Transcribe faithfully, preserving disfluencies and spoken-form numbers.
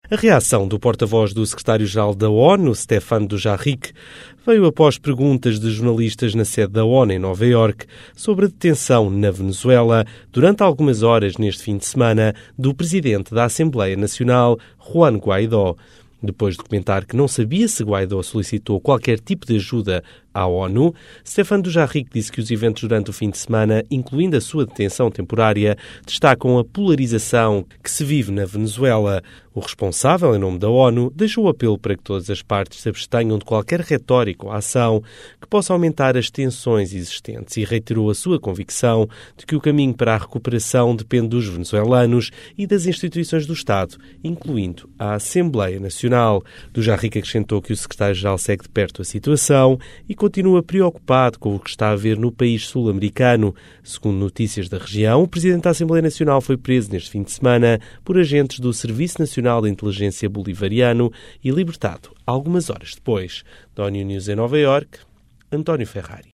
A reação do porta-voz do secretário-geral da ONU, Stéphane Dujarric, veio após perguntas de jornalistas na sede da ONU em Nova Iorque sobre a detenção na Venezuela, durante algumas horas neste fim de semana, do presidente da Assembleia Nacional, Juan Guaidó. Depois de comentar que não sabia se Guaidó solicitou qualquer tipo de ajuda à ONU, Stéphane Dujarric disse que os eventos durante o fim de semana, incluindo a sua detenção temporária, destacam a polarização que se vive na Venezuela. O responsável, em nome da ONU, deixou o apelo para que todas as partes se abstenham de qualquer retórica ou ação que possa aumentar as tensões existentes e reiterou a sua convicção de que o caminho para a recuperação depende dos venezuelanos e das instituições do Estado, incluindo a Assembleia Nacional. Dujarric acrescentou que o secretário-geral segue de perto a situação e continua preocupado com o que está a ver no país sul-americano. Segundo notícias da região, o presidente da Assembleia Nacional foi preso neste fim de semana por agentes do Serviço Nacional de Inteligência Bolivariano e libertado algumas horas depois. Da ONU News em Nova Iorque, António Ferrari.